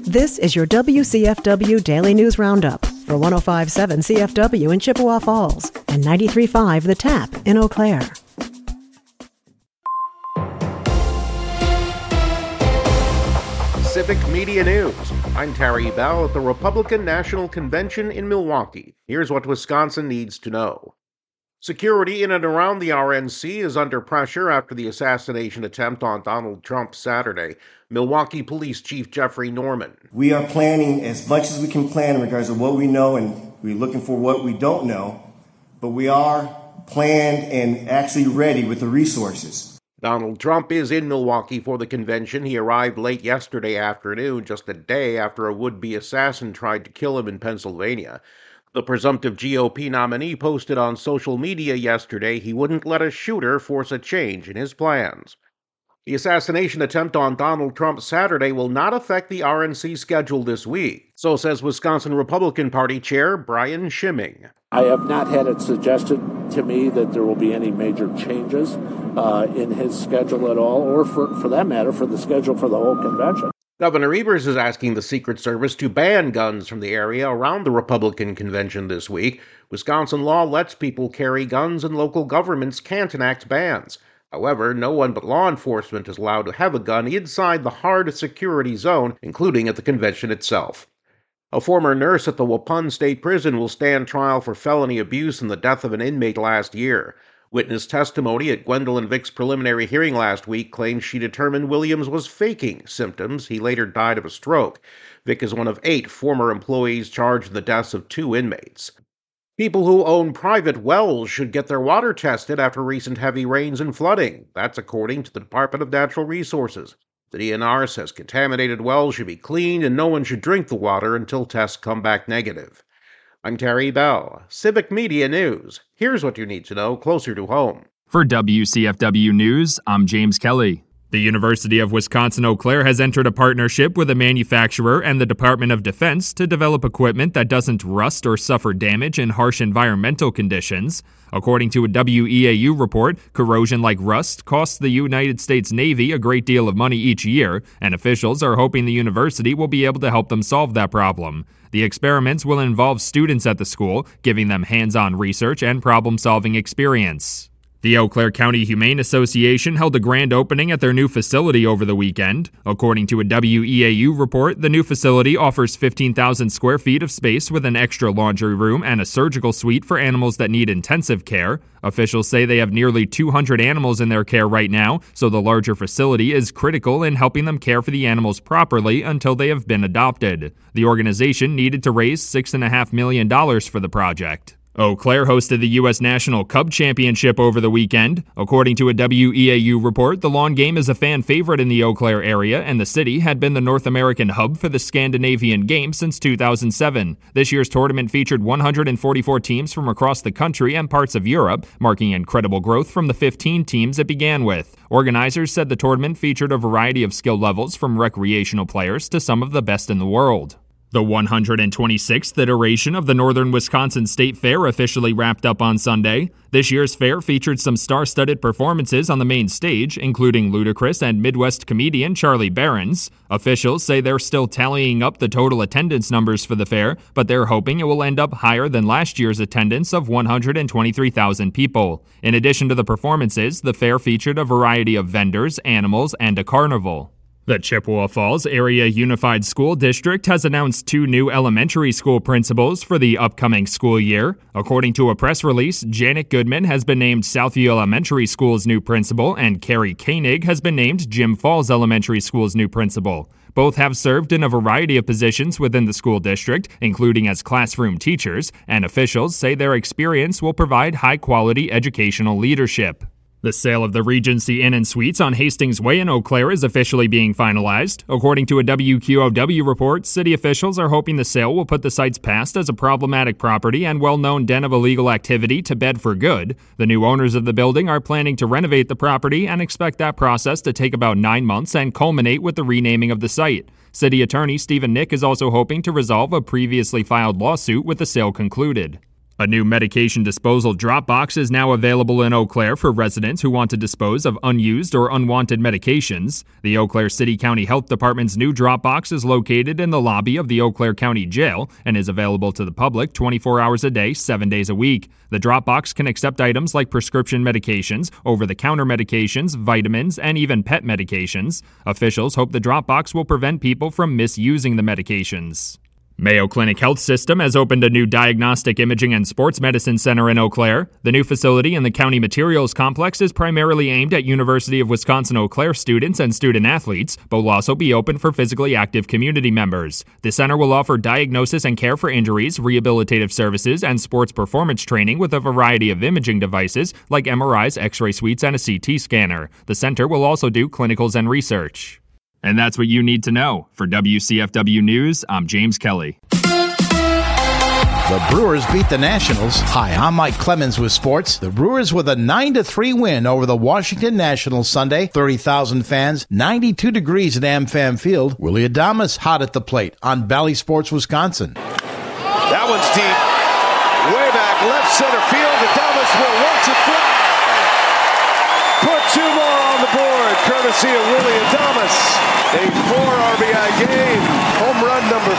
This is your WCFW Daily News Roundup for 105.7 CFW in Chippewa Falls and 93.5 The Tap in Eau Claire. Civic Media News. I'm Terry Bell at the Republican National Convention in Milwaukee. Here's what Wisconsin needs to know. Security in and around the RNC is under pressure after the assassination attempt on Donald Trump Saturday. Milwaukee Police Chief Jeffrey Norman. We are planning as much as we can plan in regards to what we know, and we're looking for what we don't know, but we are planned and actually ready with the resources. Donald Trump is in Milwaukee for the convention. He arrived late yesterday afternoon, just a day after a would-be assassin tried to kill him in Pennsylvania. The presumptive GOP nominee posted on social media yesterday he wouldn't let a shooter force a change in his plans. The assassination attempt on Donald Trump Saturday will not affect the RNC schedule this week, so says Wisconsin Republican Party Chair Brian Schimming. I have not had it suggested to me that there will be any major changes in his schedule at all, or for that matter, for the schedule for the whole convention. Governor Evers is asking the Secret Service to ban guns from the area around the Republican convention this week. Wisconsin law lets people carry guns and local governments can't enact bans. However, no one but law enforcement is allowed to have a gun inside the hard security zone, including at the convention itself. A former nurse at the Waupun State Prison will stand trial for felony abuse in the death of an inmate last year. Witness testimony at Gwendolyn Vick's preliminary hearing last week claims she determined Williams was faking symptoms. He later died of a stroke. Vick is one of 8 former employees charged in the deaths of 2 inmates. People who own private wells should get their water tested after recent heavy rains and flooding. That's according to the Department of Natural Resources. The DNR says contaminated wells should be cleaned and no one should drink the water until tests come back negative. I'm Terry Bell, Civic Media News. Here's what you need to know closer to home. For WCFW News, I'm James Kelly. The University of Wisconsin-Eau Claire has entered a partnership with a manufacturer and the Department of Defense to develop equipment that doesn't rust or suffer damage in harsh environmental conditions. According to a WEAU report, corrosion like rust costs the United States Navy a great deal of money each year, and officials are hoping the university will be able to help them solve that problem. The experiments will involve students at the school, giving them hands-on research and problem-solving experience. The Eau Claire County Humane Association held a grand opening at their new facility over the weekend. According to a WEAU report, the new facility offers 15,000 square feet of space with an extra laundry room and a surgical suite for animals that need intensive care. Officials say they have nearly 200 animals in their care right now, so the larger facility is critical in helping them care for the animals properly until they have been adopted. The organization needed to raise $6.5 million for the project. Eau Claire hosted the U.S. National Cub Championship over the weekend. According to a WEAU report, the lawn game is a fan favorite in the Eau Claire area, and the city had been the North American hub for the Scandinavian game since 2007. This year's tournament featured 144 teams from across the country and parts of Europe, marking incredible growth from the 15 teams it began with. Organizers said the tournament featured a variety of skill levels from recreational players to some of the best in the world. The 126th iteration of the Northern Wisconsin State Fair officially wrapped up on Sunday. This year's fair featured some star-studded performances on the main stage, including Ludacris and Midwest comedian Charlie Berens. Officials say they're still tallying up the total attendance numbers for the fair, but they're hoping it will end up higher than last year's attendance of 123,000 people. In addition to the performances, the fair featured a variety of vendors, animals, and a carnival. The Chippewa Falls Area Unified School District has announced 2 new elementary school principals for the upcoming school year. According to a press release, Janet Goodman has been named Southview Elementary School's new principal, and Carrie Koenig has been named Jim Falls Elementary School's new principal. Both have served in a variety of positions within the school district, including as classroom teachers, and officials say their experience will provide high-quality educational leadership. The sale of the Regency Inn and Suites on Hastings Way in Eau Claire is officially being finalized. According to a WQOW report, city officials are hoping the sale will put the site's past as a problematic property and well-known den of illegal activity to bed for good. The new owners of the building are planning to renovate the property and expect that process to take about 9 months and culminate with the renaming of the site. City Attorney Stephen Nick is also hoping to resolve a previously filed lawsuit with the sale concluded. A new medication disposal drop box is now available in Eau Claire for residents who want to dispose of unused or unwanted medications. The Eau Claire City County Health Department's new drop box is located in the lobby of the Eau Claire County Jail and is available to the public 24 hours a day, 7 days a week. The drop box can accept items like prescription medications, over-the-counter medications, vitamins, and even pet medications. Officials hope the drop box will prevent people from misusing the medications. Mayo Clinic Health System has opened a new diagnostic imaging and sports medicine center in Eau Claire. The new facility in the county materials complex is primarily aimed at University of Wisconsin-Eau Claire students and student athletes, but will also be open for physically active community members. The center will offer diagnosis and care for injuries, rehabilitative services, and sports performance training with a variety of imaging devices like MRIs, X-ray suites, and a CT scanner. The center will also do clinicals and research. And that's what you need to know. For WCFW News, I'm James Kelly. The Brewers beat the Nationals. Hi, I'm Mike Clemens with sports. The Brewers with a 9-3 win over the Washington Nationals Sunday. 30,000 fans, 92 degrees at AmFam Field. Willie Adames hot at the plate on Bally Sports, Wisconsin. That one's deep. Way back left center field. Adames will watch it fly. Put two more on the board, courtesy of Willie Adames. A 4 RBI game, home run number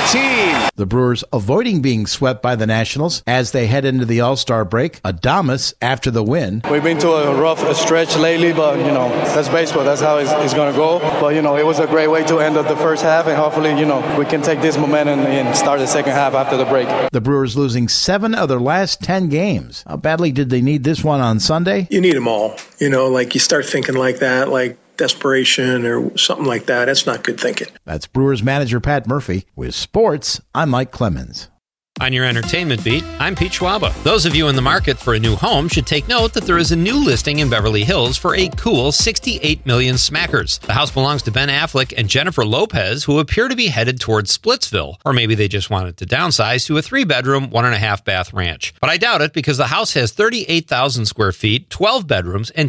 15. The Brewers avoiding being swept by the Nationals as they head into the All-Star break. Adames after the win. We've been to a rough stretch lately, but, that's baseball. That's how it's going to go. But, it was a great way to end up the first half, and hopefully, we can take this momentum and start the second half after the break. The Brewers losing 7 of their last 10 games. How badly did they need this one on Sunday? You need them all. You start thinking like that, like desperation or something like that. That's not good thinking. That's Brewers manager Pat Murphy. With sports, I'm Mike Clemens. On your entertainment beat, I'm Pete Schwaba. Those of you in the market for a new home should take note that there is a new listing in Beverly Hills for a cool $68 million smackers. The house belongs to Ben Affleck and Jennifer Lopez, who appear to be headed towards Splitsville, or maybe they just wanted to downsize to a 3-bedroom, 1.5-bath ranch. But I doubt it because the house has 38,000 square feet, 12 bedrooms, and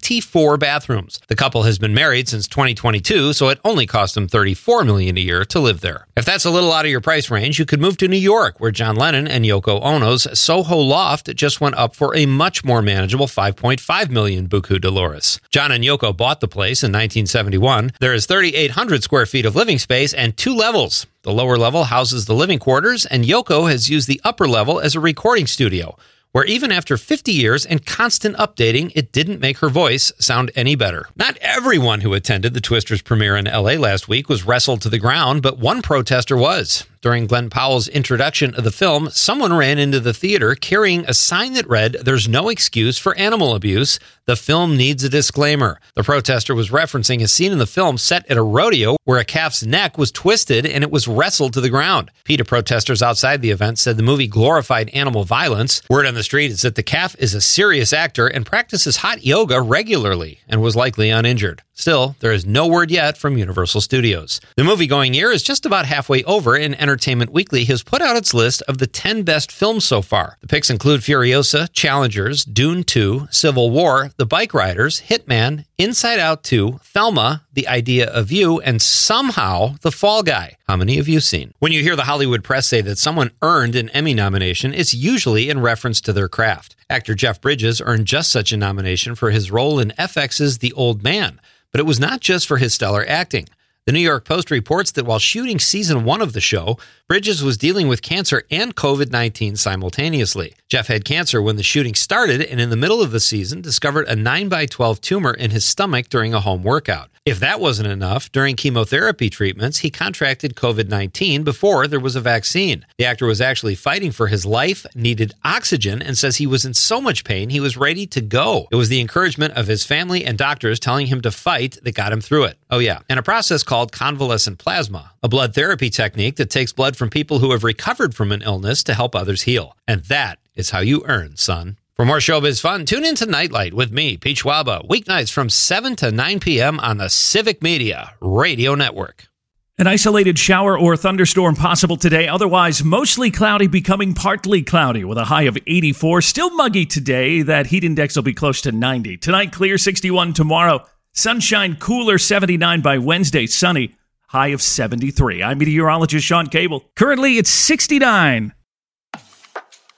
24 bathrooms. The couple has been married since 2022, so it only cost them $34 million a year to live there. If that's a little out of your price range, you could move to New York, where John Lennon and Yoko Ono's Soho Loft just went up for a much more manageable $5.5 million buku Dolores. John and Yoko bought the place in 1971. There is 3,800 square feet of living space and 2 levels. The lower level houses the living quarters, and Yoko has used the upper level as a recording studio, where even after 50 years and constant updating, it didn't make her voice sound any better. Not everyone who attended the Twisters premiere in LA last week was wrestled to the ground, but one protester was. During Glenn Powell's introduction of the film, someone ran into the theater carrying a sign that read, "There's no excuse for animal abuse. The film needs a disclaimer." The protester was referencing a scene in the film set at a rodeo where a calf's neck was twisted and it was wrestled to the ground. PETA protesters outside the event said the movie glorified animal violence. Word on the street is that the calf is a serious actor and practices hot yoga regularly and was likely uninjured. Still, there is no word yet from Universal Studios. The movie-going year is just about halfway over, and Entertainment Weekly has put out its list of the 10 best films so far. The picks include Furiosa, Challengers, Dune 2, Civil War, The Bike Riders, Hitman, Inside Out 2, Thelma, The Idea of You, and somehow The Fall Guy. How many have you seen? When you hear the Hollywood press say that someone earned an Emmy nomination, it's usually in reference to their craft. Actor Jeff Bridges earned just such a nomination for his role in FX's The Old Man. But it was not just for his stellar acting. The New York Post reports that while shooting season 1 of the show, Bridges was dealing with cancer and COVID-19 simultaneously. Jeff had cancer when the shooting started and in the middle of the season discovered a 9x12 tumor in his stomach during a home workout. If that wasn't enough, during chemotherapy treatments, he contracted COVID-19 before there was a vaccine. The actor was actually fighting for his life, needed oxygen, and says he was in so much pain he was ready to go. It was the encouragement of his family and doctors telling him to fight that got him through it. Oh yeah, and a process called convalescent plasma, a blood therapy technique that takes blood from people who have recovered from an illness to help others heal. And that is how you earn, son. For more showbiz fun, tune in to Nightlight with me, Pete Schwaba, weeknights from 7 to 9 p.m. on the Civic Media Radio Network. An isolated shower or thunderstorm possible today. Otherwise, mostly cloudy, becoming partly cloudy with a high of 84. Still muggy today. That heat index will be close to 90. Tonight, clear 61. Tomorrow, sunshine, cooler 79 by Wednesday, sunny, high of 73. I'm meteorologist Sean Cable. Currently, it's 69.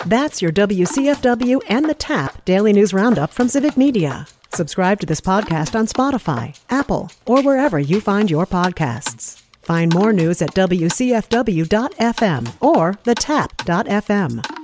That's your WCFW and the TAP Daily News Roundup from Civic Media. Subscribe to this podcast on Spotify, Apple, or wherever you find your podcasts. Find more news at WCFW.FM or thetap.fm.